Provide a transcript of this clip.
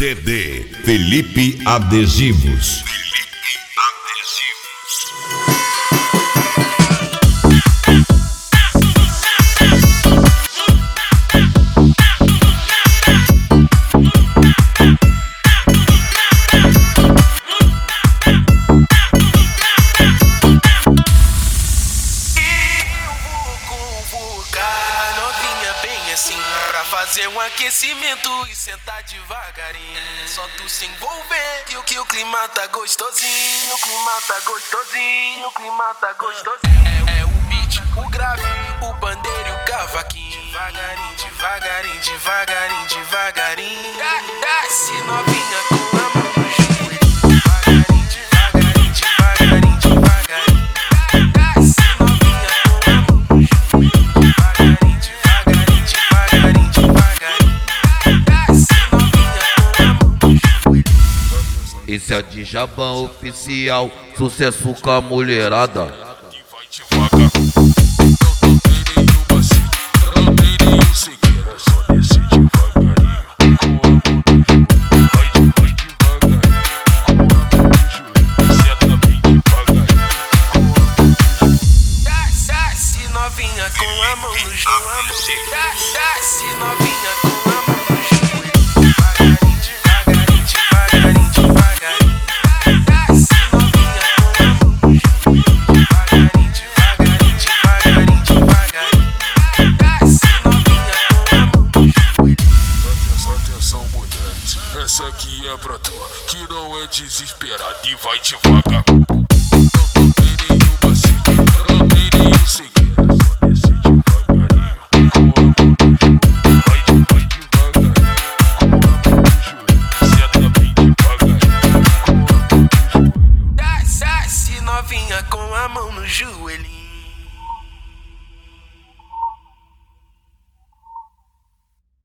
CD Felipe Adesivos. Assim, pra fazer um aquecimento e sentar devagarinho. É só tu se envolver que o clima tá gostosinho. O clima tá gostosinho. O clima tá gostosinho. É o beat, o grave, o pandeiro e o cavaquinho. Devagarinho, devagarinho, devagarinho, devagarinho. Desce novinha com a mão no joelho. Devagarinho, devagarinho, devagarinho, devagarinho. Desce novinha com a mão no joelho. Esse é o Djabão oficial, sucesso com a mulherada. Desce novinha com a mão no joelho. Desce novinha com a mão no joelho. Essa aqui é pra tu, que não é desesperado e vai devagar. Não tem nenhum segredo, só desce devagarinho. Vai devagarinho, senta bem devagarinho. Desce novinha com a mão no joelhinho.